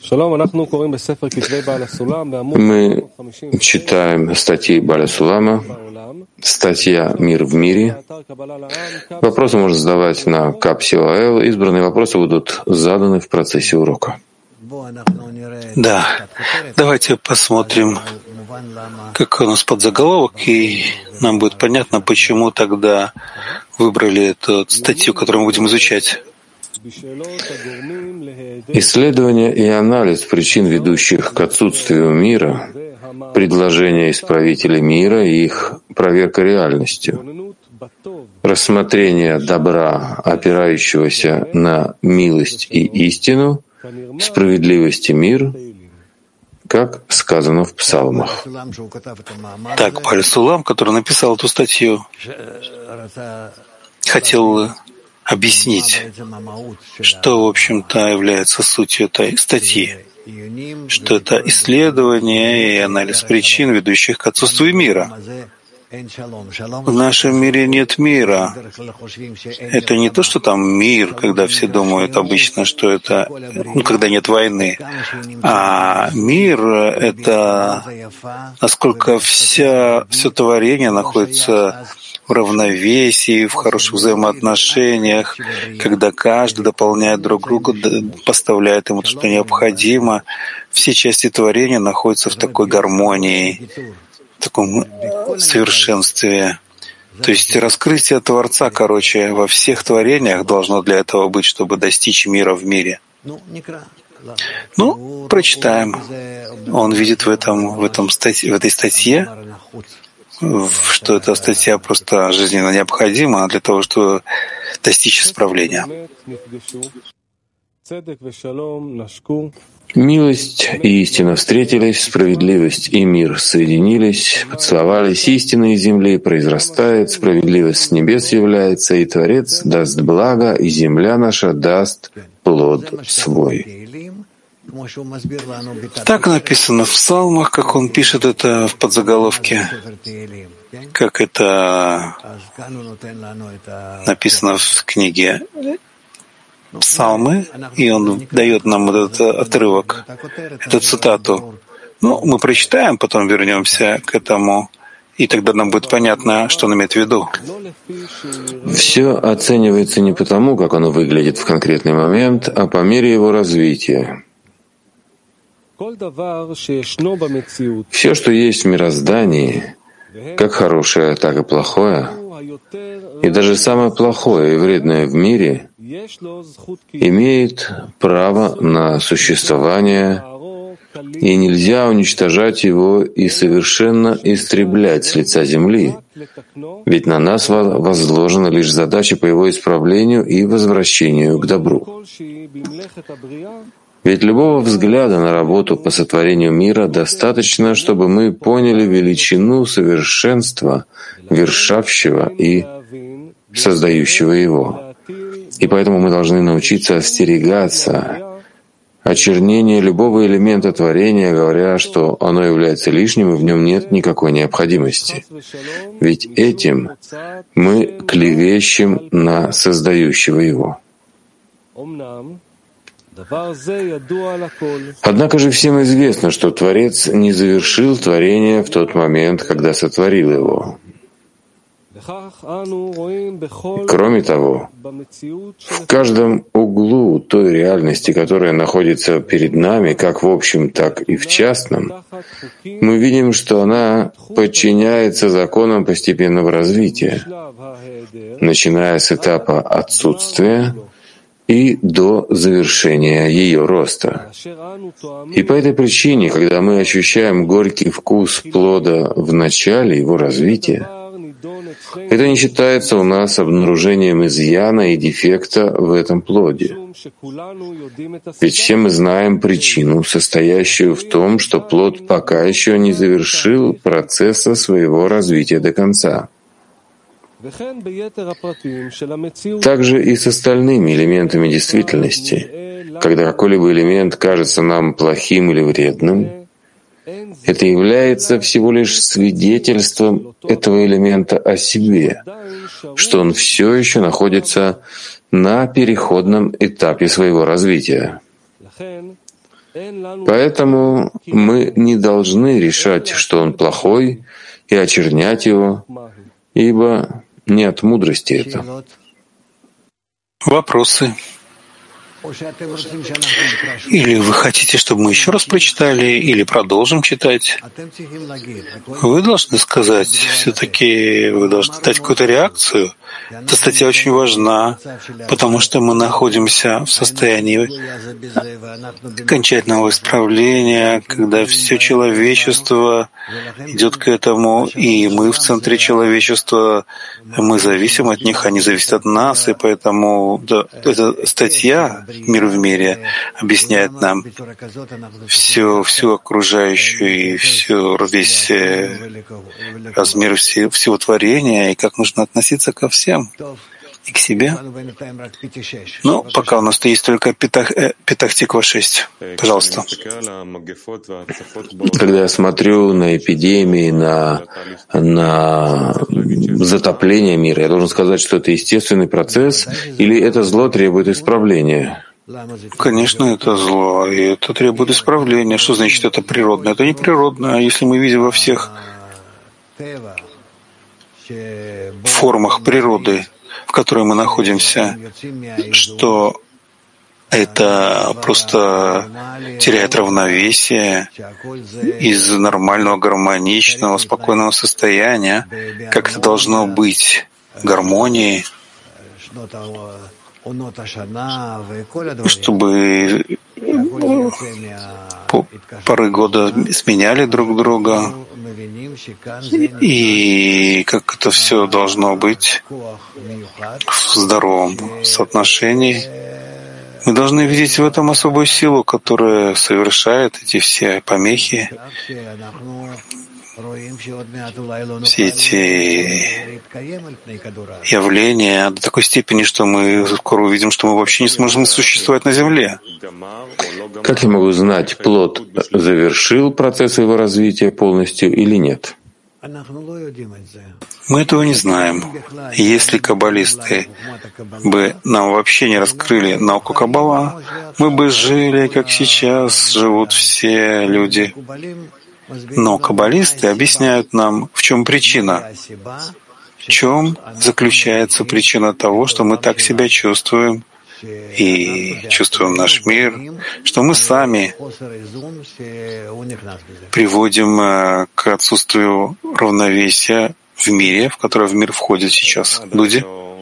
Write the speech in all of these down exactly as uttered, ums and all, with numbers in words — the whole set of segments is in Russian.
Мы читаем статьи Бааля Сулама, статья «Мир в мире». Вопросы можно задавать на Капсилаэл. Избранные вопросы будут заданы в процессе урока. Да, давайте посмотрим, как у нас подзаголовок, и нам будет понятно, почему тогда выбрали эту статью, которую мы будем изучать. Исследование и анализ причин, ведущих к отсутствию мира, предложения исправителей мира и их проверка реальностью, рассмотрение добра, опирающегося на милость и истину, справедливость и мир, как сказано в псалмах. Так, Бааля Сулам, который написал эту статью, хотел объяснить, что, в общем-то, является сутью этой статьи, что это исследование и анализ причин, ведущих к отсутствию мира. В нашем мире нет мира. Это не то, что там мир, когда все думают обычно, что это, ну, когда нет войны. А мир — это насколько вся, все творение находится в равновесии, в хороших взаимоотношениях, когда каждый дополняет друг друга, поставляет ему то, что необходимо. Все части творения находятся в такой гармонии, в таком совершенстве. То есть раскрытие Творца, короче, во всех творениях должно для этого быть, чтобы достичь мира в мире. Ну, прочитаем. Он видит в этом, в этом статье, в этой статье, что эта статья просто жизненно необходима для того, чтобы достичь исправления. Милость и истина встретились, справедливость и мир соединились, поцеловались, истина из земли произрастает, справедливость с небес является, и Творец даст благо, и земля наша даст плод свой. Так написано в псалмах, как он пишет это в подзаголовке, как это написано в книге Псалмы, и он дает нам этот отрывок, эту цитату. Ну, мы прочитаем, потом вернемся к этому, и тогда нам будет понятно, что он имеет в виду. Все оценивается не потому, как оно выглядит в конкретный момент, а по мере его развития. Все, что есть в мироздании, как хорошее, так и плохое, и даже самое плохое и вредное в мире, имеет право на существование, и нельзя уничтожать его и совершенно истреблять с лица земли, ведь на нас возложена лишь задача по его исправлению и возвращению к добру. Ведь любого взгляда на работу по сотворению мира достаточно, чтобы мы поняли величину совершенства, вершавшего и создающего его. И поэтому мы должны научиться остерегаться очернения любого элемента творения, говоря, что оно является лишним и в нем нет никакой необходимости. Ведь этим мы клевещем на создающего его. Однако же всем известно, что Творец не завершил творение в тот момент, когда сотворил его. Кроме того, в каждом углу той реальности, которая находится перед нами, как в общем, так и в частном, мы видим, что она подчиняется законам постепенного развития, начиная с этапа отсутствия и до завершения ее роста. И по этой причине, когда мы ощущаем горький вкус плода в начале его развития, это не считается у нас обнаружением изъяна и дефекта в этом плоде. Ведь все мы знаем причину, состоящую в том, что плод пока еще не завершил процесса своего развития до конца. Также и с остальными элементами действительности. Когда какой-либо элемент кажется нам плохим или вредным, это является всего лишь свидетельством этого элемента о себе, что он все еще находится на переходном этапе своего развития. Поэтому мы не должны решать, что он плохой, и очернять его, ибо не от мудрости это. Вопросы? Или вы хотите, чтобы мы еще раз прочитали, или продолжим читать? Вы должны сказать, все-таки вы должны дать какую-то реакцию. Эта статья очень важна, потому что мы находимся в состоянии окончательного исправления, когда все человечество идет к этому, и мы в центре человечества, мы зависим от них, они зависят от нас, и поэтому да, эта статья «Мир в мире» объясняет нам всю, всю окружающую и всю, весь размер всего, всего творения, и как нужно относиться ко всем и к себе. Но пока у нас есть только Петах, э, Петах Тиква шесть. Пожалуйста. Когда я смотрю на эпидемии, на, на затопление мира, я должен сказать, что это естественный процесс, или это зло требует исправления? Конечно, это зло, и это требует исправления. Что значит это природное? Это не природное. А если мы видим во всех формах природы, в которой мы находимся, что это просто теряет равновесие из нормального, гармоничного, спокойного состояния, как это должно быть, гармонии, чтобы поры года сменяли друг друга, и как это все должно быть в здоровом соотношении. Мы должны видеть в этом особую силу, которая совершает эти все помехи, все эти явления до такой степени, что мы скоро увидим, что мы вообще не сможем существовать на Земле. Как я могу знать, плод завершил процесс его развития полностью или нет? Мы этого не знаем. Если каббалисты бы нам вообще не раскрыли науку Каббала, мы бы жили, как сейчас живут все люди. Но каббалисты объясняют нам, в чем причина, в чем заключается причина того, что мы так себя чувствуем и чувствуем наш мир, что мы сами приводим к отсутствию равновесия в мире, в которое в мир входит сейчас люди.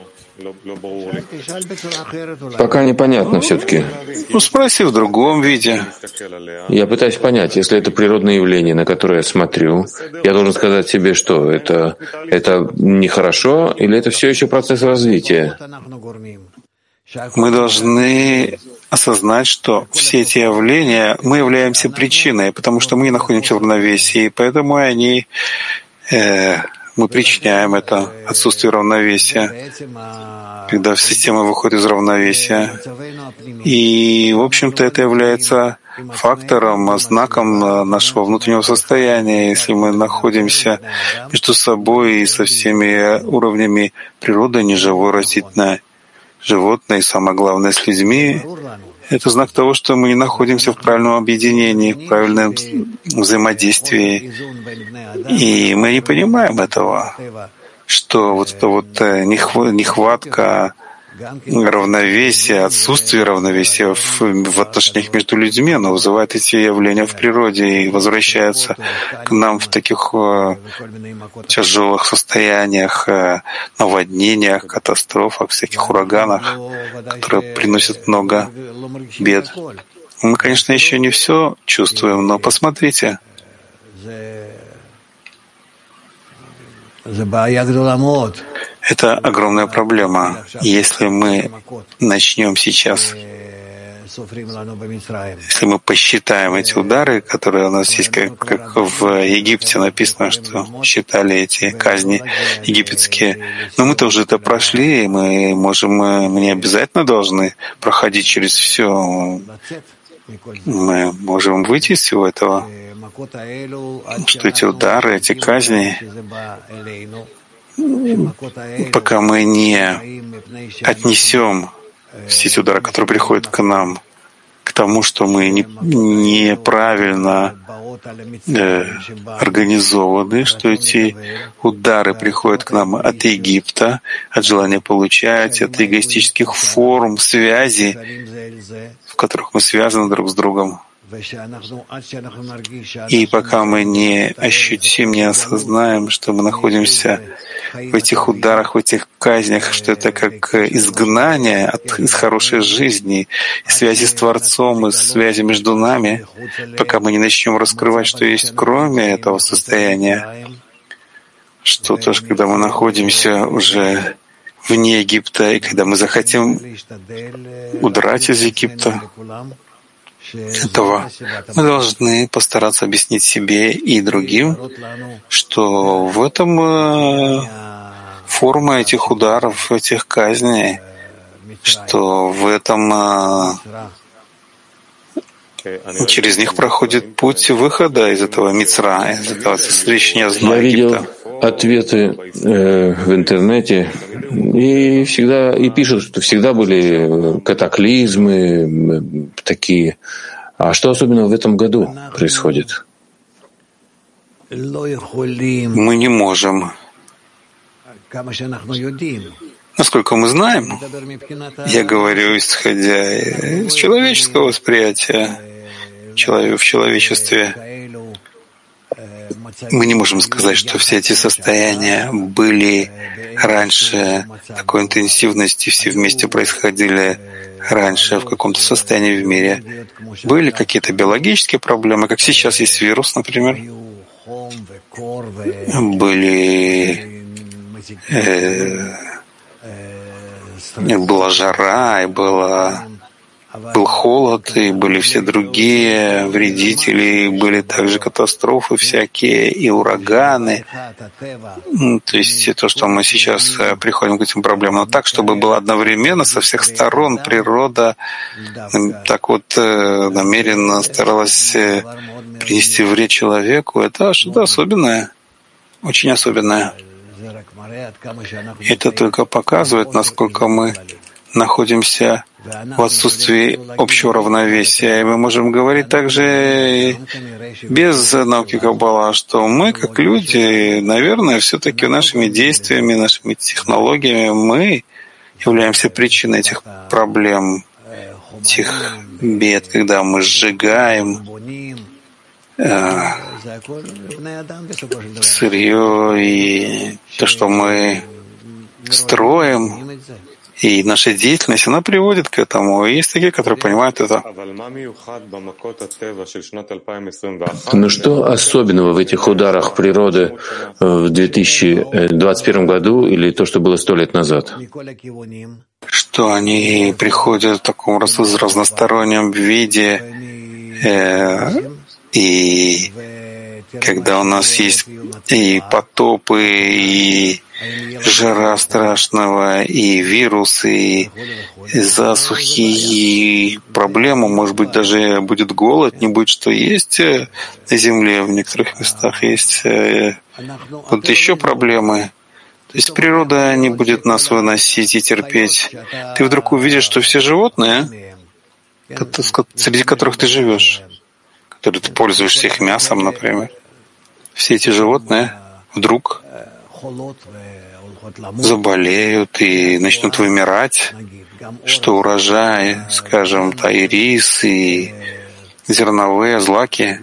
Пока непонятно все-таки. Ну, спроси в другом виде. Я пытаюсь понять, если это природное явление, на которое я смотрю, я должен сказать себе, что это, это нехорошо или это все еще процесс развития? Мы должны осознать, что все эти явления, мы являемся причиной, потому что мы не находимся в равновесии, и поэтому они, э, мы причиняем это отсутствие равновесия, когда система выходит из равновесия. И, в общем-то, это является фактором, знаком нашего внутреннего состояния. Если мы находимся между собой и со всеми уровнями природы, неживой, растительной, животное, и самое главное, с людьми, это знак того, что мы не находимся в правильном объединении, в правильном взаимодействии. И мы не понимаем этого, что вот эта вот нехватка равновесия, отсутствие равновесия в, в отношениях между людьми, оно вызывает эти явления в природе и возвращается к нам в таких э, тяжелых состояниях, э, наводнениях, катастрофах, всяких ураганах, которые приносят много бед. Мы, конечно, еще не все чувствуем, но посмотрите. Это огромная проблема. Если мы начнем сейчас, если мы посчитаем эти удары, которые у нас есть, как, как в Египте написано, что считали эти казни египетские, но мы-то уже это прошли, и мы можем, мы не обязательно должны проходить через все. Мы можем выйти из всего этого, что эти удары, эти казни, пока мы не отнесем все эти удары, которые приходят к нам, к тому, что мы не, неправильно э, организованы, что эти удары приходят к нам от Египта, от желания получать, от эгоистических форм связи, в которых мы связаны друг с другом. И пока мы не ощутим, не осознаем, что мы находимся в этих ударах, в этих казнях, что это как изгнание от, из хорошей жизни, из связи с Творцом, из связи между нами, пока мы не начнем раскрывать, что есть кроме этого состояния, что тоже, когда мы находимся уже вне Египта, и когда мы захотим удрать из Египта, этого мы должны постараться объяснить себе и другим, что в этом э, форма этих ударов, этих казней, что в этом э, через них проходит путь выхода из этого мицра, из этого сосредоточения зла Египта. Ответы э, в интернете и всегда и пишут, что всегда были катаклизмы такие. А что особенно в этом году происходит? Мы не можем. Насколько мы знаем, я говорю, исходя из человеческого восприятия в человечестве, мы не можем сказать, что все эти состояния были раньше такой интенсивности, все вместе происходили раньше в каком-то состоянии в мире. Были какие-то биологические проблемы, как сейчас есть вирус, например. Были э, была жара, и была был холод, и были все другие вредители, и были также катастрофы всякие, и ураганы. То есть то, что мы сейчас приходим к этим проблемам, но так, чтобы было одновременно со всех сторон природа так вот намеренно старалась принести вред человеку, это что-то особенное, очень особенное. Это только показывает, насколько мы находимся в отсутствии общего равновесия. И мы можем говорить также без науки Каббала, что мы, как люди, наверное, все-таки нашими действиями, нашими технологиями мы являемся причиной этих проблем, этих бед, когда мы сжигаем э, сырье и то, что мы строим. И наша деятельность, она приводит к этому. И есть такие, которые понимают это. Но что особенного в этих ударах природы в две тысячи двадцать первом году или то, что было сто лет назад? Что они приходят в таком разностороннем виде, э, и когда у нас есть и потопы, и жара страшного, и вирусы, и засухи, и проблема, может быть, даже будет голод, не будет что есть на земле, в некоторых местах есть вот еще проблемы. То есть природа не будет нас выносить и терпеть. Ты вдруг увидишь, что все животные, среди которых ты живешь, которые ты пользуешься их мясом, например, все эти животные вдруг заболеют и начнут вымирать, что урожай, скажем, та и рис, и зерновые злаки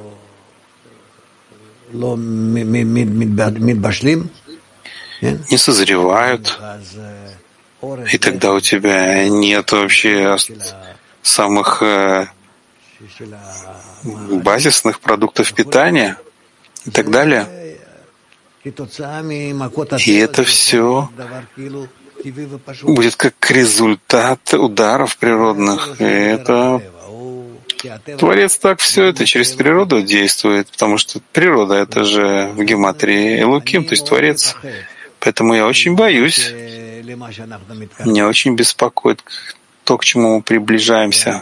не созревают, и тогда у тебя нет вообще самых базисных продуктов питания и так далее. И это все будет как результат ударов природных. И это Творец так все это через природу действует, потому что природа — это же в гематрии Элоким, то есть Творец. Поэтому я очень боюсь, меня очень беспокоит то, к чему мы приближаемся.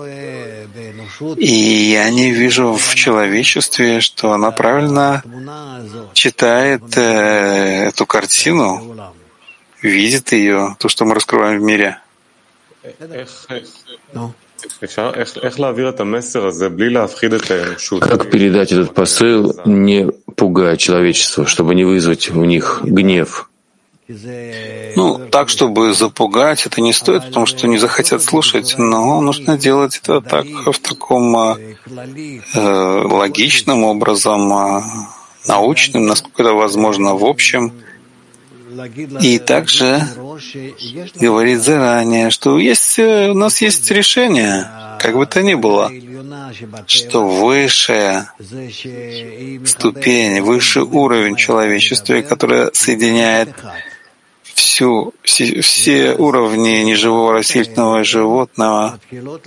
И я не вижу в человечестве, что она правильно читает э, эту картину, видит ее, то, что мы раскрываем в мире. Как передать этот посыл, не пугая человечество, чтобы не вызвать в них гнев? Ну, так, чтобы запугать, это не стоит, потому что не захотят слушать, но нужно делать это так, в таком э, логичным образом, э, научным, насколько это возможно, в общем. И также говорить заранее, что есть, у нас есть решение, как бы то ни было, что высшая ступень, высший уровень человечества, которая соединяет всю, все, все уровни неживого растительного и животного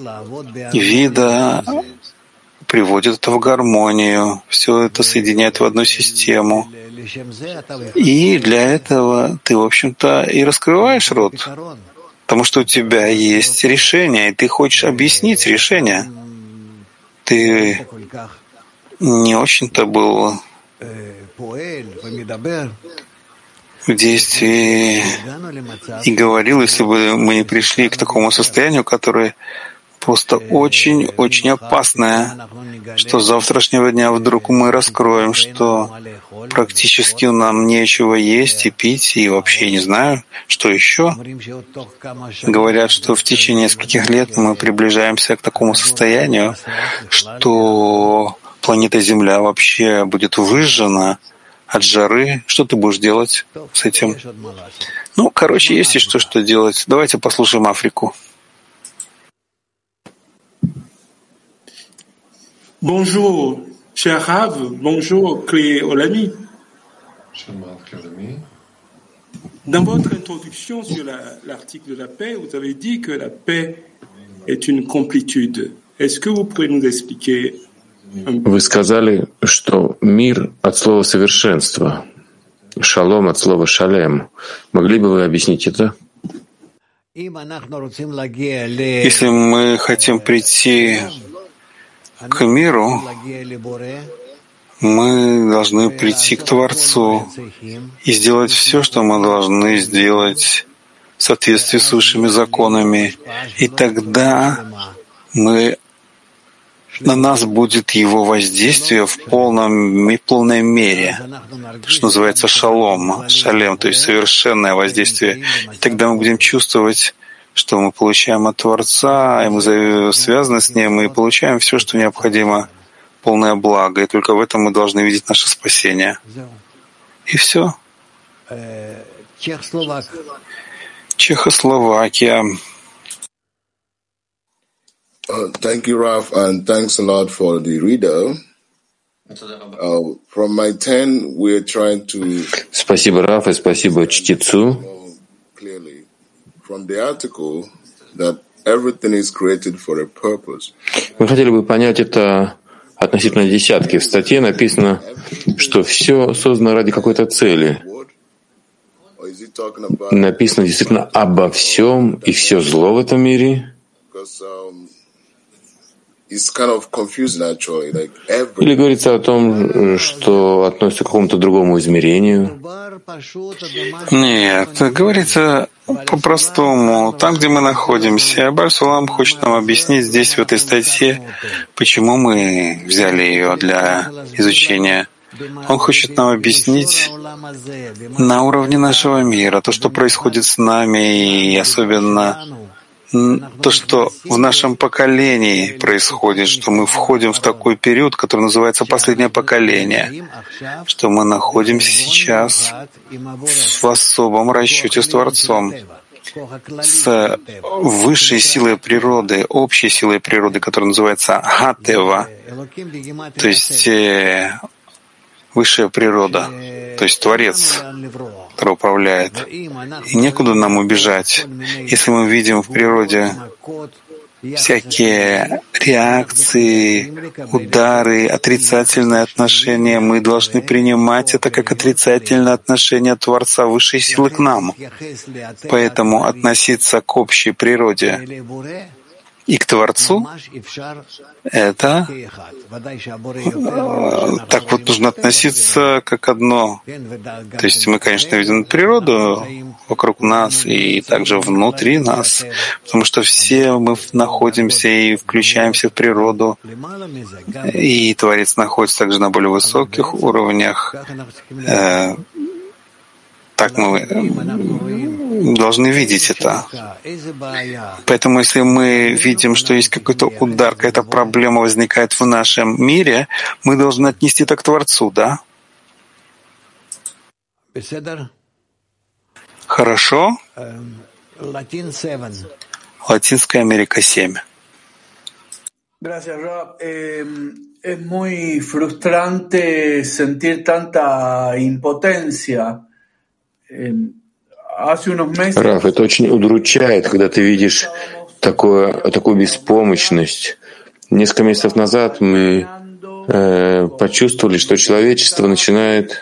вида, приводит это в гармонию, все это соединяет в одну систему. И для этого ты, в общем-то, и раскрываешь рот, потому что у тебя есть решение, и ты хочешь объяснить решение. Ты не очень-то был в действии и говорил, если бы мы не пришли к такому состоянию, которое просто очень-очень опасное, что с завтрашнего дня вдруг мы раскроем, что практически нам нечего есть и пить, и вообще не знаю, что еще. Говорят, что в течение нескольких лет мы приближаемся к такому состоянию, что планета Земля вообще будет выжжена от жары. Что ты будешь делать с этим? Ну, короче, есть и что, что делать. Давайте послушаем Африку. Bonjour, cher Rav. Bonjour, Clé Olami. Dans votre introduction sur la- l'article de la paix, vous avez dit que la paix est une complétude. Est-ce que vous pouvez nous expliquer un peu? Вы сказали, что мир от слова совершенство, шалом от слова шалем. Могли бы вы объяснить это? Если мы хотим прийти к миру, мы должны прийти к Творцу и сделать все, что мы должны сделать в соответствии с высшими законами. И тогда мы, на нас будет его воздействие в полном, в полной мере, что называется шалом, шалем, то есть совершенное воздействие. И тогда мы будем чувствовать, что мы получаем от Творца, и мы связаны с Ним, и получаем все, что необходимо, полное благо. И только в этом мы должны видеть наше спасение. И все. Чехословакия. Uh, thank you, Raf, and thanks a lot for the reader. Uh, from my ten, we're trying to Спасибо, Раф, и спасибо чтецу. know clearly from the article that everything is created for a purpose. Мы хотели бы понять это относительно десятки. В статье написано, что все создано ради какой-то цели. Or is he talking about Написано действительно обо всем и все зло в этом мире. because um, it's kind of confusing actually, like Или every говорится о том, что относится к какому-то другому измерению. Нет, говорится по-простому. Там, где мы находимся, Абар-Сулам хочет нам объяснить здесь, в этой статье, почему мы взяли ее для изучения. Он хочет нам объяснить на уровне нашего мира то, что происходит с нами, и особенно то, что в нашем поколении происходит, что мы входим в такой период, который называется «последнее поколение», что мы находимся сейчас в особом расчете с Творцом, с высшей силой природы, общей силой природы, которая называется Хатева, то есть высшая природа, то есть Творец, который управляет. И некуда нам убежать. Если мы видим в природе всякие реакции, удары, отрицательные отношения, мы должны принимать это как отрицательное отношение Творца высшей силы к нам. Поэтому относиться к общей природе и к Творцу — это так вот нужно относиться как одно. То есть мы, конечно, видим природу, вокруг нас и также внутри нас, потому что все мы находимся и включаемся в природу, и Творец находится также на более высоких уровнях. Э, так мы должны видеть это. Поэтому если мы видим, что есть какой-то удар, какая-то проблема возникает в нашем мире, мы должны отнести это к Творцу, да? Хорошо. Латинская Америка семь. Gracias, Rob. Eh, es muy frustrante sentir tanta impotencia. Eh, hace unos meses... Раф, это очень удручает, когда ты видишь такое, такую беспомощность. Несколько месяцев назад мы э, почувствовали, что человечество начинает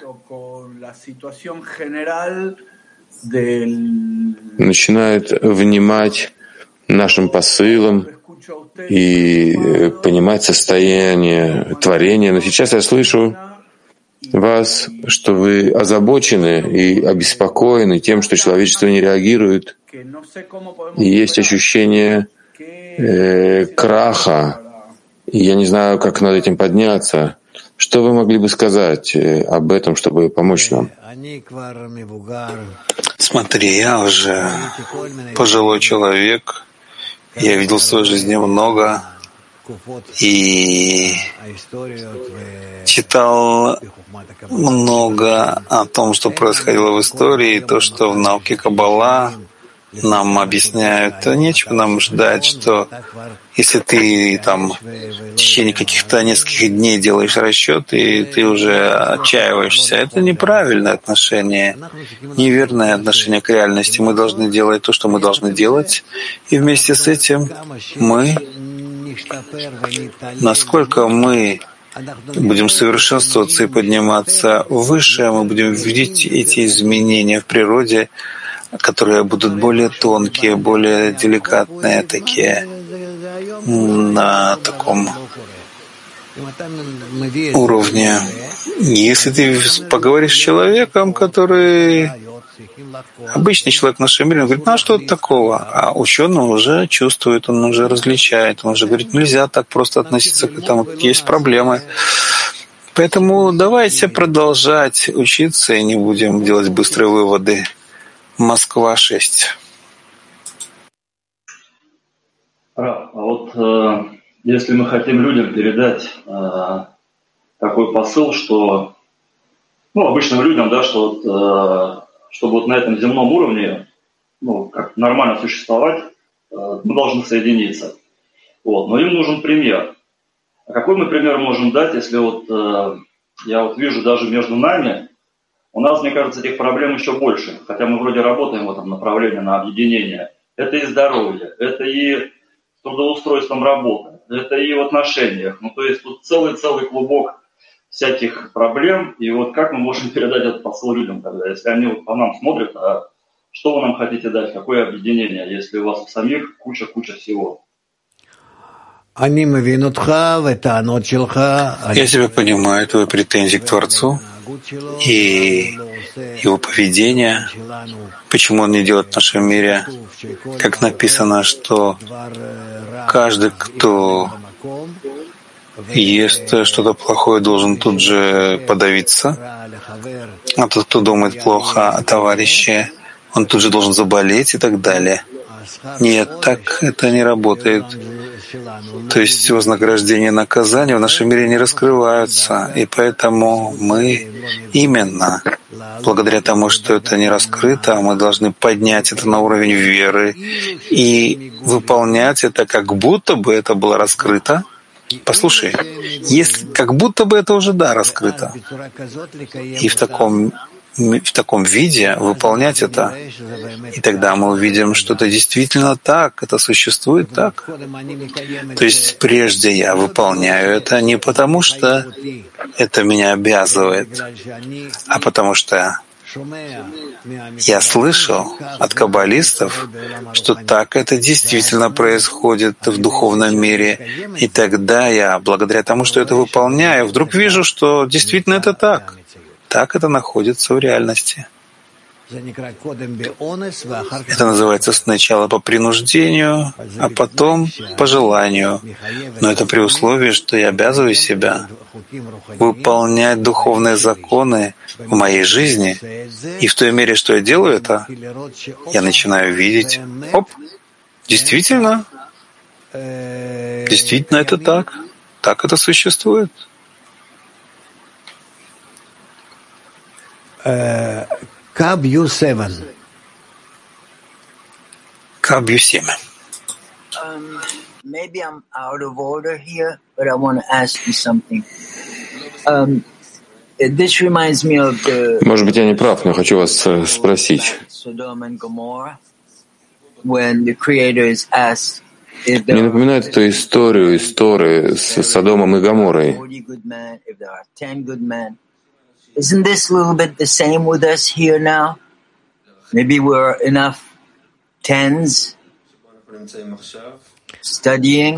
начинает внимать нашим посылам и понимать состояние творения. Но сейчас я слышу вас, что вы озабочены и обеспокоены тем, что человечество не реагирует. И есть ощущение э, краха. И я не знаю, как над этим подняться. Что вы могли бы сказать об этом, чтобы помочь нам? Смотри, я уже пожилой человек. Я видел в своей жизни много и читал много о том, что происходило в истории, то, что в науке Каббала нам объясняют. Нечего нам ждать, что если ты там в течение каких-то нескольких дней делаешь расчет, и ты уже отчаиваешься, это неправильное отношение, неверное отношение к реальности. Мы должны делать то, что мы должны делать, и вместе с этим мы, насколько мы будем совершенствоваться и подниматься выше, мы будем видеть эти изменения в природе, которые будут более тонкие, более деликатные, такие на таком уровне. Если ты поговоришь с человеком, который обычный человек в нашем мире, он говорит, ну а что такого? А ученый уже чувствует, он уже различает, он уже говорит, нельзя так просто относиться к этому, есть проблемы. Поэтому давайте продолжать учиться и не будем делать быстрые выводы. Москва шесть. Раф, а вот э, если мы хотим людям передать э, такой посыл, что, ну, обычным людям, да, что вот, э, чтобы вот на этом земном уровне, ну, как нормально существовать, э, мы должны соединиться. Вот, но им нужен пример. А какой мы пример можем дать, если вот э, я вот вижу даже между нами, у нас, мне кажется, этих проблем еще больше, хотя мы вроде работаем в этом направлении на объединение. Это и здоровье, это и с трудоустройством работы, это и в отношениях. Ну, то есть тут целый-целый клубок всяких проблем. И вот как мы можем передать этот посыл людям тогда, если они вот по нам смотрят, а что вы нам хотите дать, какое объединение, если у вас у самих куча-куча всего? Я тебя понимаю, твои претензии к Творцу и его поведение, почему он не делает в нашем мире, как написано, что каждый, кто ест что-то плохое, должен тут же подавиться, а тот, кто думает плохо о товарище, он тут же должен заболеть и так далее. Нет, так это не работает. То есть вознаграждение и наказание в нашем мире не раскрываются, и поэтому мы именно благодаря тому, что это не раскрыто, мы должны поднять это на уровень веры и выполнять это, как будто бы это было раскрыто. Послушай, если как будто бы это уже да раскрыто, и в таком в таком виде выполнять это, и тогда мы увидим, что это действительно так, это существует так. То есть прежде я выполняю это не потому, что это меня обязывает, а потому что я слышал от каббалистов, что так это действительно происходит в духовном мире, и тогда я, благодаря тому, что это выполняю, вдруг вижу, что действительно это так. Так это находится в реальности. Это называется сначала по принуждению, а потом по желанию. Но это при условии, что я обязываю себя выполнять духовные законы в моей жизни. И в той мере, что я делаю это, я начинаю видеть, оп, действительно, действительно это так. Так это существует. Кабью семь. Кабью семь. Maybe I'm out of order here, but I want to ask you something. Um, this reminds me of the. Может быть, я не прав, но хочу вас спросить. When the Creator is asked. Мне напоминает эту историю из Торы с Содомом и Гоморрой. Isn't this a little bit the same with us here now? Maybe we're enough tens studying.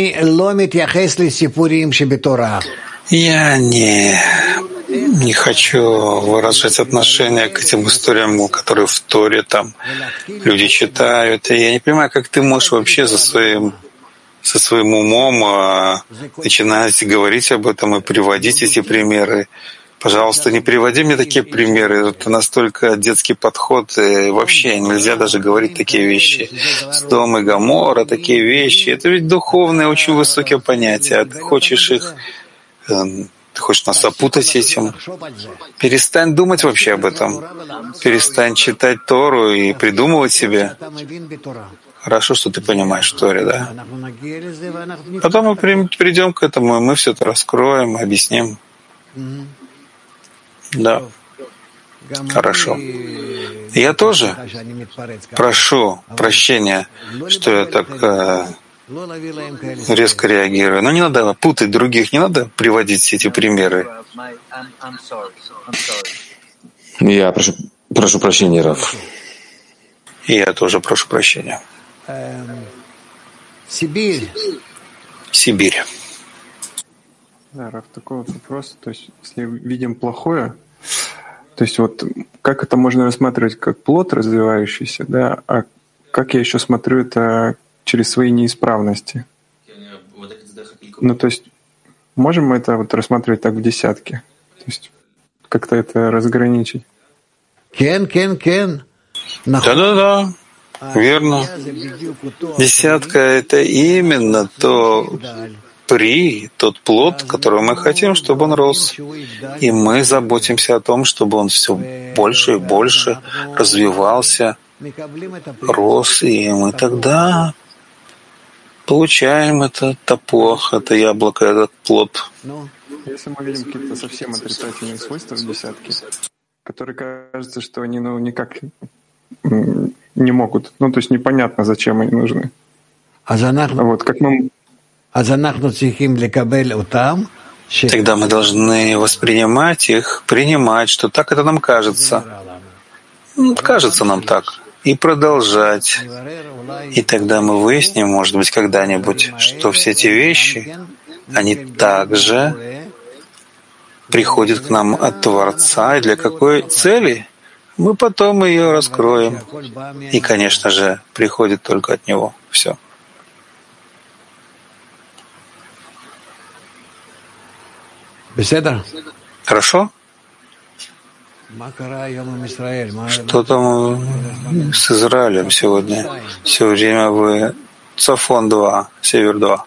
Я не, не хочу выражать отношение к этим историям, которые в Торе там люди читают. И я не понимаю, как ты можешь вообще со своим, со своим умом а, начинать говорить об этом и приводить эти примеры. Пожалуйста, не приводи мне такие примеры. Это настолько детский подход. И вообще нельзя даже говорить такие вещи. Содом и Гоморра, такие вещи. Это ведь духовные, очень высокие понятия. А ты хочешь их... Ты хочешь нас опутать этим? Перестань думать вообще об этом. Перестань читать Тору и придумывать себе. Хорошо, что ты понимаешь в Торе, да? Потом мы придем к этому, и мы все это раскроем, объясним. Да. Хорошо. Я тоже прошу прощения, что я так э, резко реагирую. Но не надо путать других, не надо приводить все эти примеры. Я прошу, прошу прощения, Раф. И я тоже прошу прощения. Сибирь. Сибирь. Да, Раф, такой вот вопрос. То есть, если видим плохое, то есть вот как это можно рассматривать как плод развивающийся, да, а как я еще смотрю это через свои неисправности? Ну, то есть можем мы это вот рассматривать так в десятке? То есть как-то это разграничить? Кен, кен, кен. Да-да-да, верно. Десятка — это именно то при, тот плод, который мы хотим, чтобы он рос. И мы заботимся о том, чтобы он все больше и больше развивался, рос, и мы тогда получаем это тапуах, это яблоко, этот плод. Если мы видим какие-то совсем отрицательные свойства в десятке, которые кажется, что они ну, никак не могут, ну то есть непонятно, зачем они нужны. А вот как мы... Тогда мы должны воспринимать их, принимать, что так это нам кажется. Кажется нам так. И продолжать. И тогда мы выясним, может быть, когда-нибудь, что все эти вещи, они также приходят к нам от Творца. И для какой цели? Мы потом ее раскроем. И, конечно же, приходит только от Него. Все. Хорошо? Что там с Израилем сегодня? Все время вы Цафон два, Север два.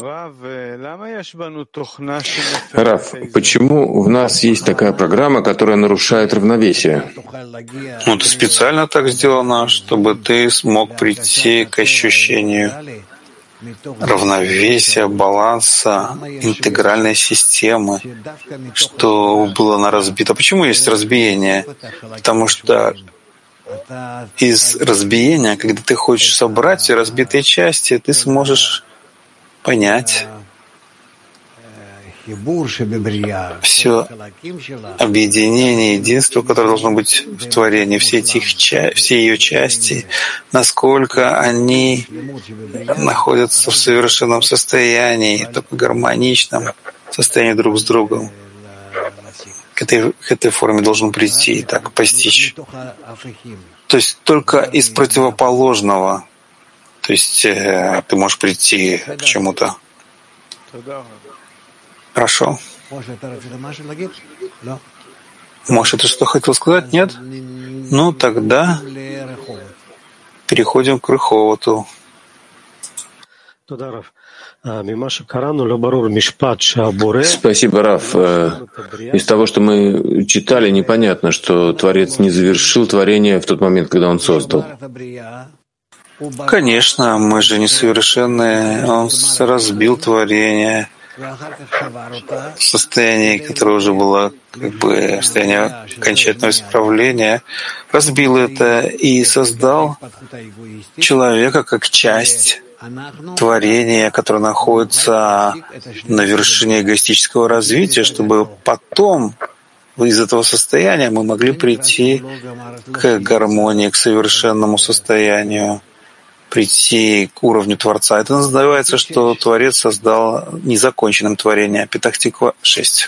Раф, почему в нас есть такая программа, которая нарушает равновесие? Ну, это специально так сделано, чтобы ты смог прийти к ощущению равновесия, баланса, интегральной системы, что было на разбито. Почему есть разбиение? Потому что из разбиения, когда ты хочешь собрать все разбитые части, ты сможешь понять все объединение, единство, которое должно быть в творении, все, эти, все ее части, насколько они находятся в совершенном состоянии, только гармоничном состоянии друг с другом. к этой, к этой форме должен прийти, так, постичь. То есть только из противоположного, то есть э, ты можешь прийти к чему-то. Хорошо. Может, ты что хотел сказать? Нет? Ну, тогда переходим к Реховоту. Спасибо, Раф. Из того, что мы читали, непонятно, что Творец не завершил творение в тот момент, когда Он создал. Конечно, мы же несовершенные. Он разбил творение в состоянии, которое уже было как бы состояние окончательного исправления, разбил это и создал человека как часть творения, которое находится на вершине эгоистического развития, чтобы потом из этого состояния мы могли прийти к гармонии, к совершенному состоянию, прийти к уровню Творца. Это называется, что Творец создал незаконченным творение. Петах Тиква шесть.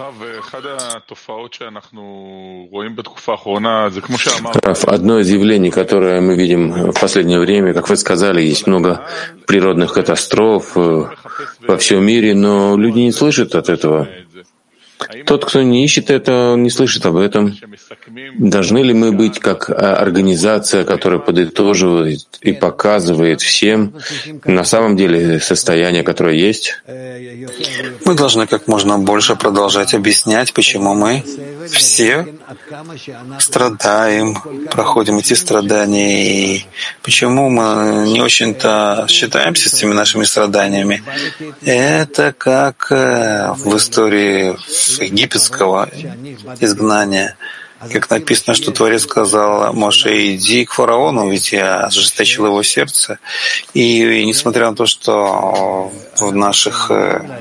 Раф, одно из явлений, которое мы видим в последнее время, как вы сказали, есть много природных катастроф во всем мире, но люди не слышат от этого. Тот, кто не ищет это, он не слышит об этом. Должны ли мы быть как организация, которая подытоживает и показывает всем на самом деле состояние, которое есть? Мы должны как можно больше продолжать объяснять, почему мы все страдаем, проходим эти страдания, и почему мы не очень-то считаемся с этими нашими страданиями. Это как в истории египетского изгнания, как написано, что Творец сказал Моше: иди к фараону, ведь я ожесточил его сердце. И, и несмотря на то, что в наших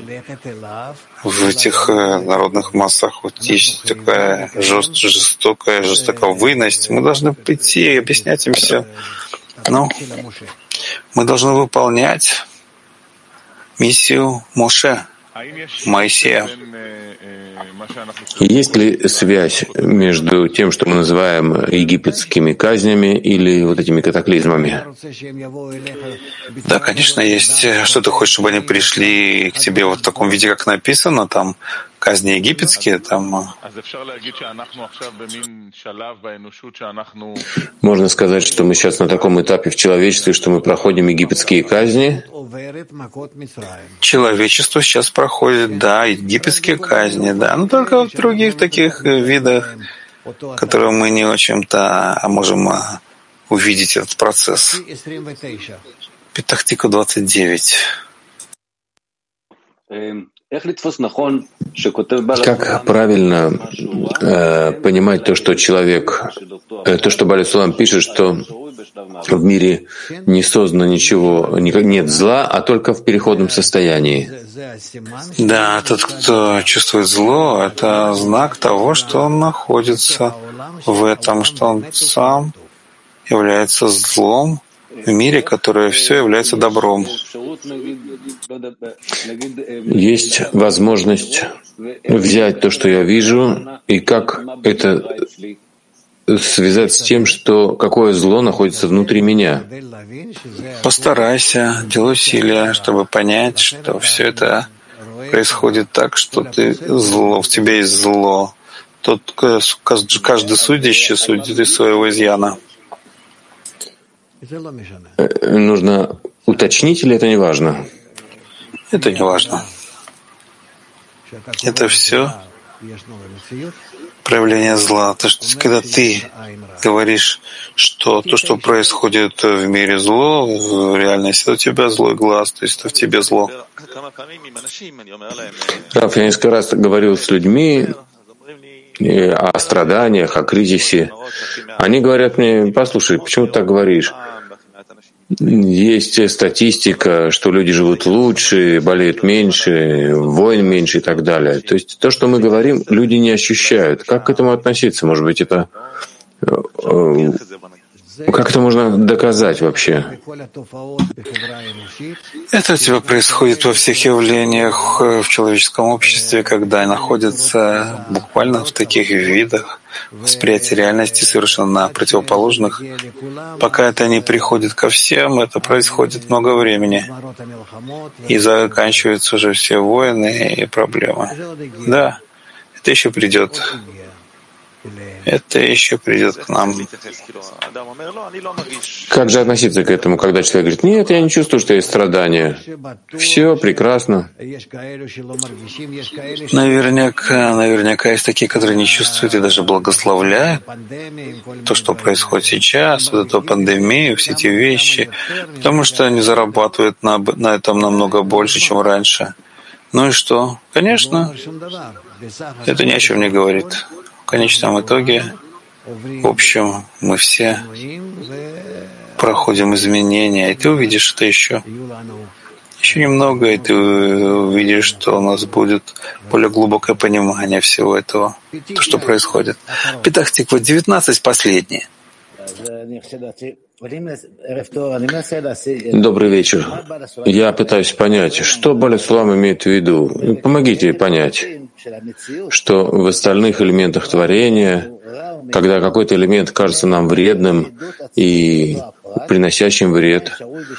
в этих народных массах вот есть такая жест, жестокая жестоковыйность, мы должны прийти и объяснять им все. Но мы должны выполнять миссию Моше, Моисея. Есть ли связь между тем, что мы называем египетскими казнями, или вот этими катаклизмами? Да, конечно, есть. Что ты хочешь, чтобы они пришли к тебе вот в таком виде, как написано, там казни египетские, там... Можно сказать, что мы сейчас на таком этапе в человечестве, что мы проходим египетские казни? Человечество сейчас проходит, да, египетские казни, да, но только в других таких видах, которые мы не очень-то можем увидеть этот процесс. Петах Тиква двадцать девять. Как правильно э, понимать то, что человек, э, то, что Бааль Сулам пишет, что в мире не создано ничего, нет зла, а только в переходном состоянии? Да, тот, кто чувствует зло, это знак того, что он находится в этом, что он сам является злом в мире, которое все является добром. Есть возможность взять то, что я вижу, и как это связать с тем, что какое зло находится внутри меня. Постарайся, делай усилия, чтобы понять, что все это происходит так, что ты зло, в тебе есть зло. Тот, каждый судящий судит из своего изъяна. Нужно уточнить, или это не важно? Это не важно. Это все проявление зла. То, что, когда ты говоришь, что то, что происходит в мире зло, в реальности у тебя злой глаз, то есть это в тебе зло. Раф, я несколько раз говорил с людьми о страданиях, о кризисе. Они говорят мне: послушай, почему ты так говоришь? Есть статистика, что люди живут лучше, болеют меньше, войн меньше и так далее. То есть то, что мы говорим, люди не ощущают. Как к этому относиться? Может быть, это Как это можно доказать вообще? Это у тебя происходит во всех явлениях в человеческом обществе, когда находятся буквально в таких видах восприятия реальности совершенно противоположных. Пока это не приходит ко всем, это происходит много времени. И заканчиваются уже все войны и проблемы. Да, это еще придет. Это еще придет к нам. Как же относиться к этому, когда человек говорит: нет, я не чувствую, что есть страдания. Все прекрасно. Наверняка, наверняка есть такие, которые не чувствуют и даже благословляют то, что происходит сейчас, вот эту пандемию, все эти вещи, потому что они зарабатывают на, на этом намного больше, чем раньше. Ну и что? Конечно, это ни о чем не говорит. В конечном итоге, в общем, мы все проходим изменения, и ты увидишь это еще. Еще немного, и ты увидишь, что у нас будет более глубокое понимание всего этого, то, что происходит. Петах Тиква девятнадцать, последнее. Добрый вечер. Я пытаюсь понять, что Баля Сулам имеет в виду. Помогите понять, что в остальных элементах творения, когда какой-то элемент кажется нам вредным и приносящим вред,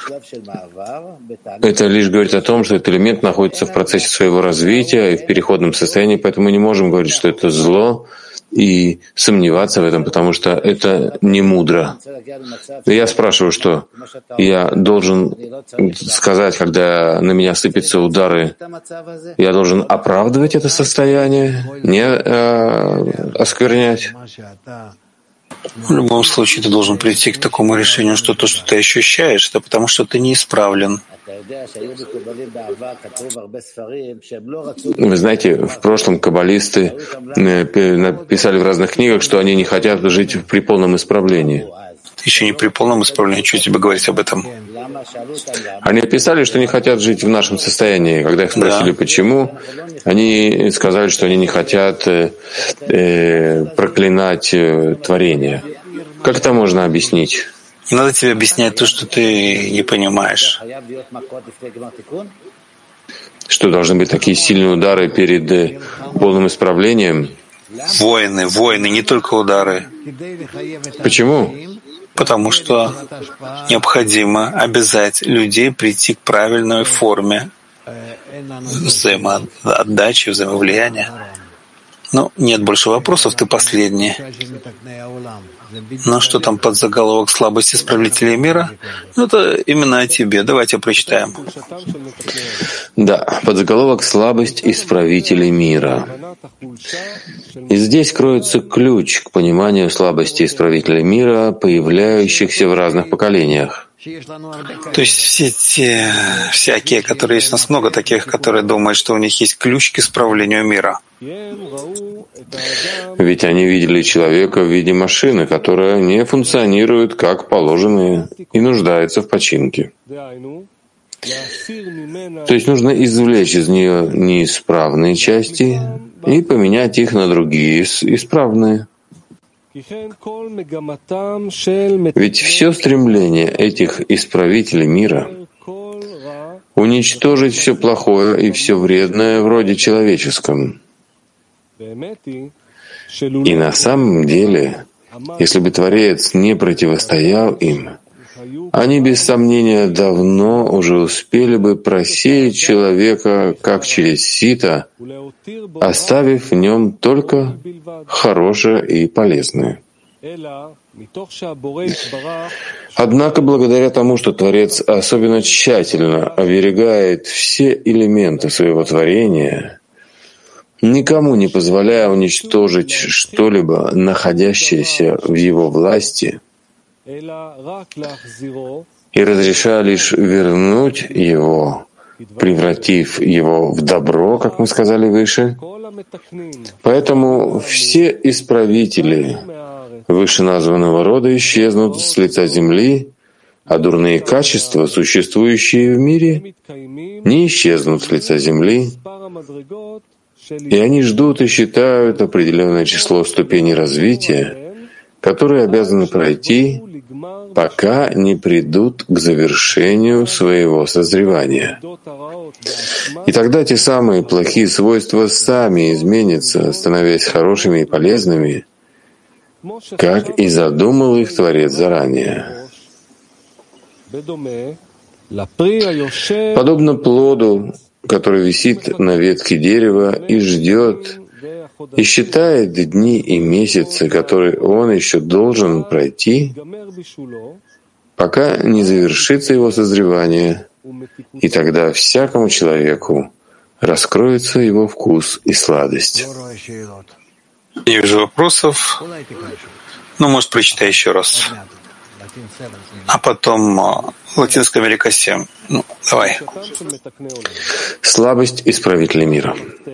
это лишь говорит о том, что этот элемент находится в процессе своего развития и в переходном состоянии, поэтому мы не можем говорить, что это зло, и сомневаться в этом, потому что это не мудро. Я спрашиваю, что я должен сказать, когда на меня сыпятся удары, я должен оправдывать это состояние, не э, осквернять. В любом случае ты должен прийти к такому решению, что то, что ты ощущаешь, это потому что ты неисправлен. Вы знаете, в прошлом каббалисты написали в разных книгах, что они не хотят жить при полном исправлении. Еще не при полном исправлении, что тебе говорить об этом? Они писали, что не хотят жить в нашем состоянии. Когда их спросили, да, почему, они сказали, что они не хотят э, э, проклинать э, творение. Как это можно объяснить? Не надо тебе объяснять то, что ты не понимаешь. Что, должны быть такие сильные удары перед э, полным исправлением? Войны, войны, не только удары. Почему? Потому что необходимо обязать людей прийти к правильной форме взаимоотдачи, взаимовлияния. Ну, нет больше вопросов, ты последний. Ну, что там под заголовок «Слабость исправителей мира»? Ну, это именно о тебе. Давайте прочитаем. Да, под заголовок «Слабость исправителей мира». И здесь кроется ключ к пониманию слабости исправителей мира, появляющихся в разных поколениях. То есть все те всякие, которые есть у нас много таких, которые думают, что у них есть ключ к исправлению мира. Ведь они видели человека в виде машины, которая не функционирует как положено и нуждается в починке. То есть нужно извлечь из нее неисправные части и поменять их на другие исправные. Ведь все стремление этих исправителей мира — уничтожить все плохое и все вредное вроде человеческом. И на самом деле, если бы Творец не противостоял им, они без сомнения давно уже успели бы просеять человека как через сито, оставив в нем только хорошее и полезное. Однако, благодаря тому, что Творец особенно тщательно оберегает все элементы своего творения, никому не позволяя уничтожить что-либо, находящееся в его власти, и разрешая лишь вернуть его, превратив его в добро, как мы сказали выше. Поэтому все исправители вышеназванного рода исчезнут с лица земли, а дурные качества, существующие в мире, не исчезнут с лица земли, и они ждут и считают определенное число ступеней развития, которые обязаны пройти, пока не придут к завершению своего созревания. И тогда те самые плохие свойства сами изменятся, становясь хорошими и полезными, как и задумал их Творец заранее. Подобно плоду, который висит на ветке дерева и ждет, и считает дни и месяцы, которые он еще должен пройти, пока не завершится его созревание, и тогда всякому человеку раскроется его вкус и сладость. Не вижу вопросов. Ну, может, прочитай еще раз. А потом Латинская Америка семь. Ну, давай. Слабость исправителя мира.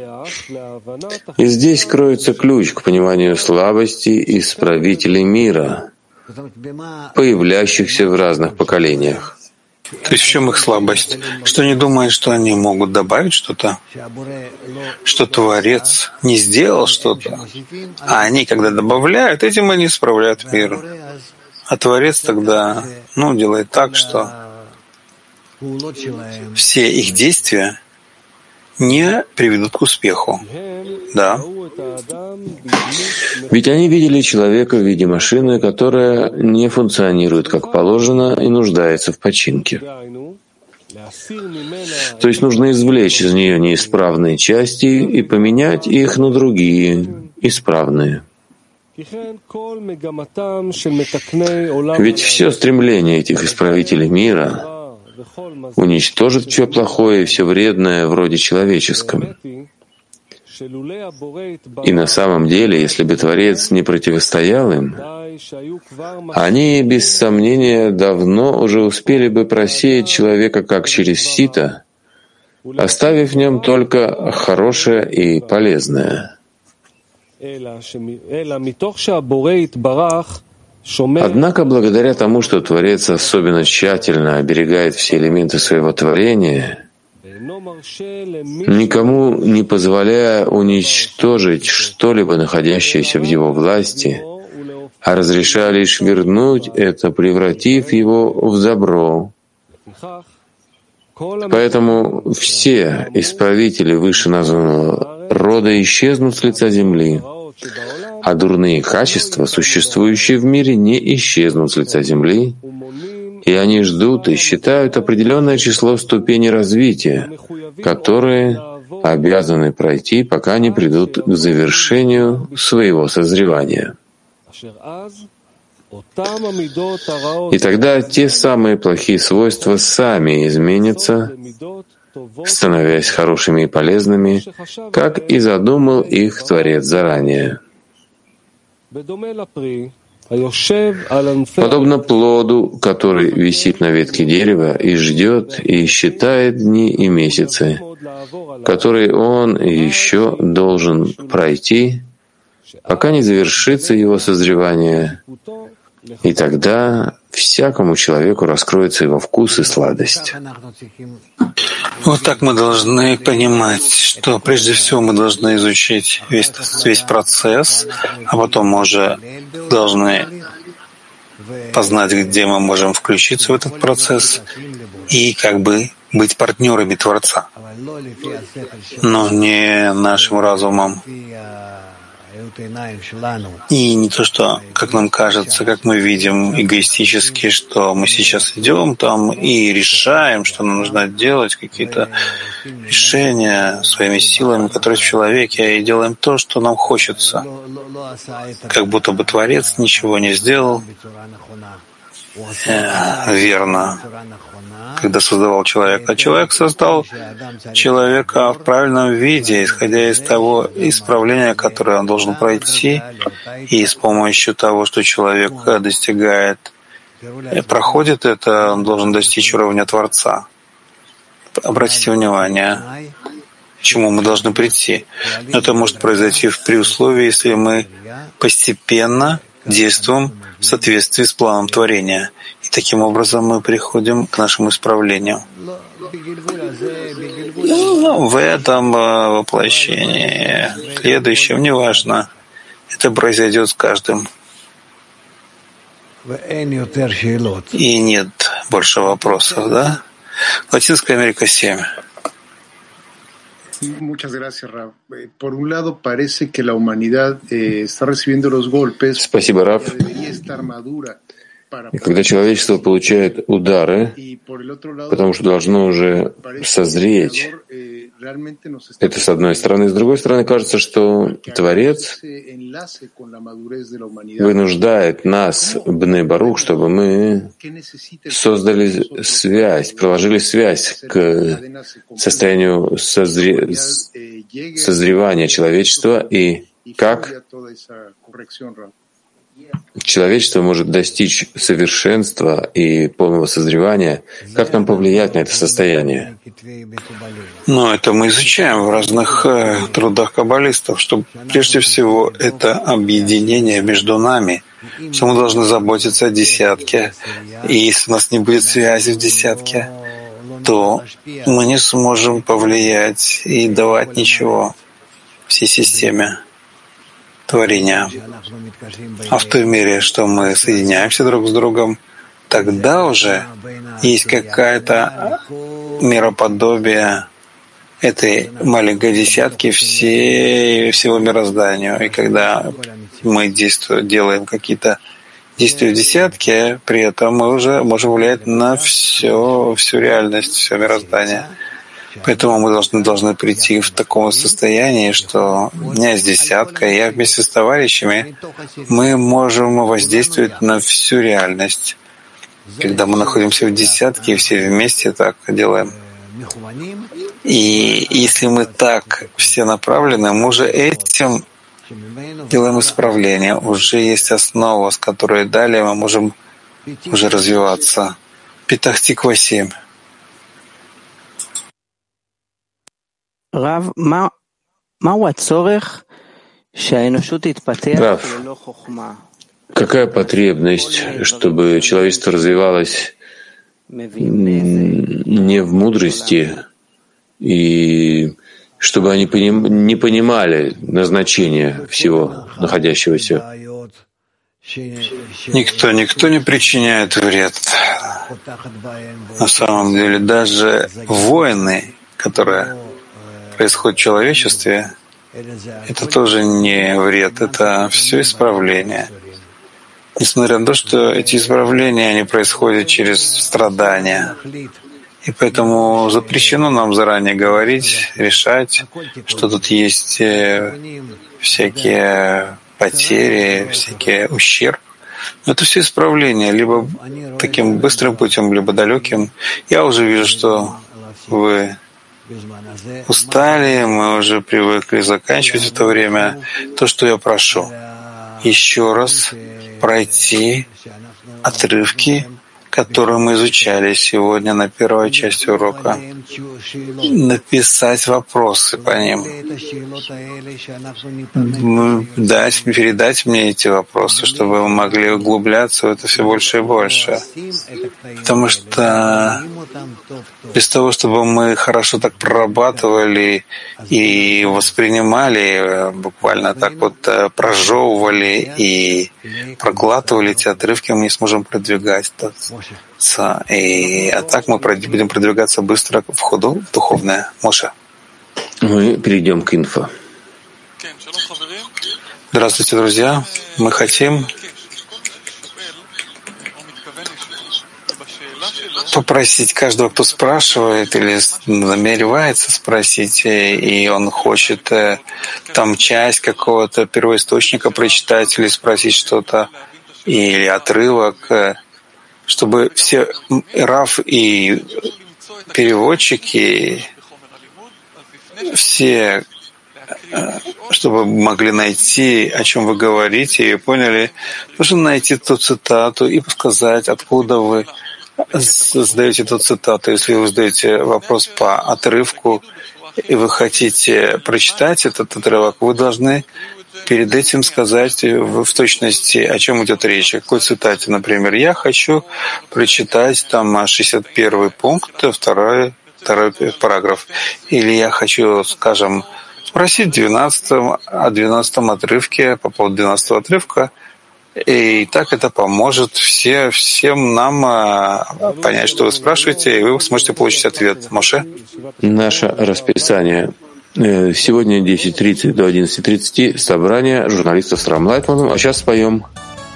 И здесь кроется ключ к пониманию слабости исправителей мира, появляющихся в разных поколениях. То есть в чем их слабость? Что они думают, что они могут добавить что-то? Что Творец не сделал что-то? А они, когда добавляют, этим они исправляют мир. А Творец тогда, ну, делает так, что все их действия не приведут к успеху. Да. Ведь они видели человека в виде машины, которая не функционирует как положено и нуждается в починке. То есть нужно извлечь из нее неисправные части и поменять их на другие, исправные. Ведь все стремление этих исправителей мира уничтожить все плохое и все вредное в роде человеческом. И на самом деле, если бы Творец не противостоял им, они, без сомнения, давно уже успели бы просеять человека как через сито, оставив в нем только хорошее и полезное. Однако, благодаря тому, что Творец особенно тщательно оберегает все элементы своего творения, никому не позволяя уничтожить что-либо, находящееся в его власти, а разрешая лишь вернуть это, превратив его в добро. Поэтому все исправители вышеназванного рода исчезнут с лица земли, а дурные качества, существующие в мире, не исчезнут с лица земли, и они ждут и считают определенное число ступеней развития, которые обязаны пройти, пока не придут к завершению своего созревания. И тогда те самые плохие свойства сами изменятся, становясь хорошими и полезными, как и задумал их Творец заранее. Подобно плоду, который висит на ветке дерева и ждет и считает дни и месяцы, которые он еще должен пройти, пока не завершится его созревание, и тогда всякому человеку раскроется его вкус и сладость. Вот так мы должны понимать, что прежде всего мы должны изучить весь, весь процесс, а потом мы уже должны познать, где мы можем включиться в этот процесс и как бы быть партнерами Творца, но не нашим разумом. И не то, что, как нам кажется, как мы видим эгоистически, что мы сейчас идем там и решаем, что нам нужно делать, какие-то решения своими силами, которые в человеке, и делаем то, что нам хочется. Как будто бы Творец ничего не сделал э, верно, когда создавал человека. А человек создал человека в правильном виде, исходя из того исправления, которое он должен пройти, и с помощью того, что человек достигает, проходит это, он должен достичь уровня Творца. Обратите внимание, к чему мы должны прийти. Это может произойти при условии, если мы постепенно действуем в соответствии с планом творения. И таким образом мы приходим к нашему исправлению. Ну, в этом воплощении, следующем, неважно, это произойдет с каждым. И нет больше вопросов, да? Латинская Америка семь. Спасибо, Рав. И когда человечество получает удары, потому что должно уже созреть, это с одной стороны. С другой стороны, кажется, что Творец вынуждает нас, Бней Барух, чтобы мы создали связь, проложили связь к состоянию созре... созревания человечества и как человечество может достичь совершенства и полного созревания. Как нам повлиять на это состояние? Ну, это мы изучаем в разных э, трудах каббалистов, что прежде всего это объединение между нами, что мы должны заботиться о десятке. И если у нас не будет связи в десятке, то мы не сможем повлиять и давать ничего всей системе творения. А в той мере, что мы соединяемся друг с другом, тогда уже есть какая-то мироподобие этой маленькой десятки всей, всего мирозданию. И когда мы действуем, делаем какие-то действия в десятке, при этом мы уже можем влиять на все, всю реальность, все мироздание. Поэтому мы должны, должны прийти в таком состоянии, что у меня есть десятка, и я вместе с товарищами, мы можем воздействовать на всю реальность. Когда мы находимся в десятке, и все вместе так делаем. И если мы так все направлены, мы уже этим делаем исправление. Уже есть основа, с которой далее мы можем уже развиваться. Петах Тиква семь. Рав, какая потребность, чтобы человечество развивалось не в мудрости, и чтобы они не понимали назначения всего находящегося? Никто, никто не причиняет вред. На самом деле, даже войны, которые происходит в человечестве, это тоже не вред, это все исправление. Несмотря на то, что эти исправления, они происходят через страдания. И поэтому запрещено нам заранее говорить, решать, что тут есть всякие потери, всякие ущерб. Но это все исправление, либо таким быстрым путем, либо далеким. Я уже вижу, что вы устали, мы уже привыкли заканчивать это время. То, что я прошу, еще раз пройти отрывки, которые мы изучали сегодня на первой части урока, написать вопросы по ним, дать, передать мне эти вопросы, чтобы вы могли углубляться в это все больше и больше. Потому что без того, чтобы мы хорошо так прорабатывали и воспринимали, буквально так вот прожевывали и проглатывали эти отрывки, мы не сможем продвигаться. И, а так мы будем продвигаться быстро в ходу в духовное. Моше. Мы перейдем к инфо. Здравствуйте, друзья. Мы хотим попросить каждого, кто спрашивает или намеревается спросить, и он хочет там часть какого-то первоисточника прочитать или спросить что-то, или отрывок, чтобы все Рав и переводчики, все, чтобы могли найти, о чем вы говорите, и поняли, нужно найти ту цитату и сказать, откуда вы задаете эту цитату. Если вы задаете вопрос по отрывку, и вы хотите прочитать этот отрывок, вы должны перед этим сказать в точности, о чем идет речь, о какой цитате. Например, я хочу прочитать там шестьдесят первый пункт, второй, второй параграф. Или я хочу, скажем, спросить в двенадцатом, о двенадцатом отрывке, по поводу двенадцатого отрывка, И так это поможет все, всем нам а, понять, что вы спрашиваете, и вы сможете получить ответ. Моше? Наше расписание. Сегодня десять тридцать до одиннадцати тридцати собрание журналистов с Рам Лайтманом, а сейчас споем.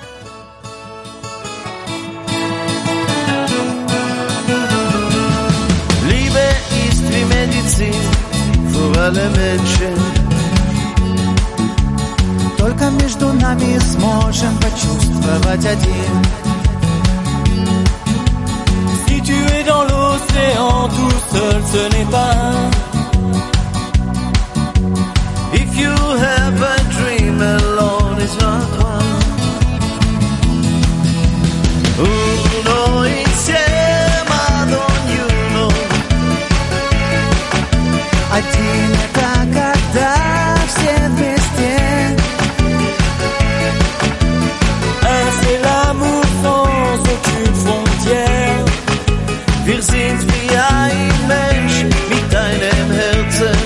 Только между нами сможем почувствовать один. Si tu es dans l'océan, tout seul, ce n'est pas. If you have a dream, alone is not one. Uno insieme ad ognuno. Один это когда все вместе. C'est l'amour sans aucune frontière. Wir sind wie ein Mensch mit einem Herzen.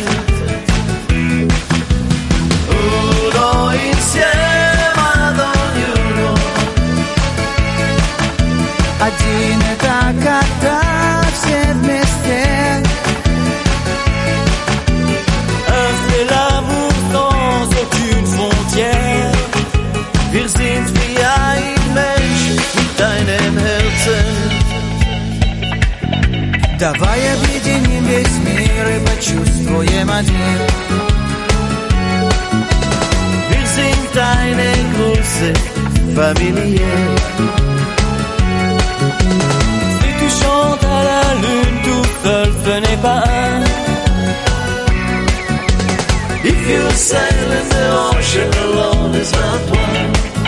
Uno insieme ad ognuno. Один это когда все вместе. C'est l'amour sans aucune frontière. Wir sind wie ein Mensch mit deinem Herzen. Давай объединим весь мир и почувствуем один. Wir sind eine große Familie. Si tu chantes à la lune tout seul, ce n'est pas un. If you sail in the ocean alone, is not one.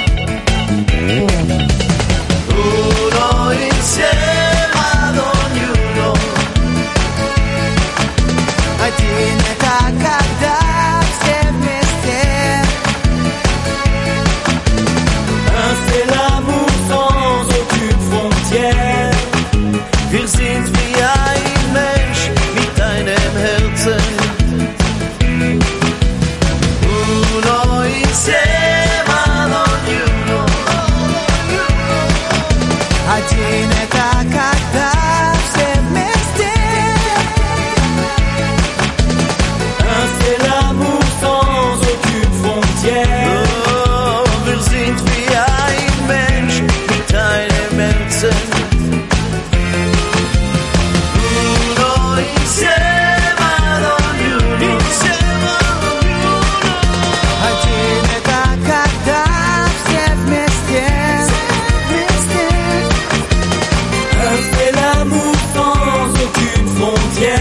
Uno insieme ad ognuno. Один это когда все вместе. C'est l'amour sans aucune frontière. Wir sind wie ein Mensch mit einem Herzen. Uno insieme ad ognuno. Один это когда все вместе. C'est l'amour sans aucune frontière. Oh, wir sind wie ein Mensch mit einem Herzen. Uno insieme ad ognuno. Один это когда все вместе. C'est l'amour sans aucune frontière.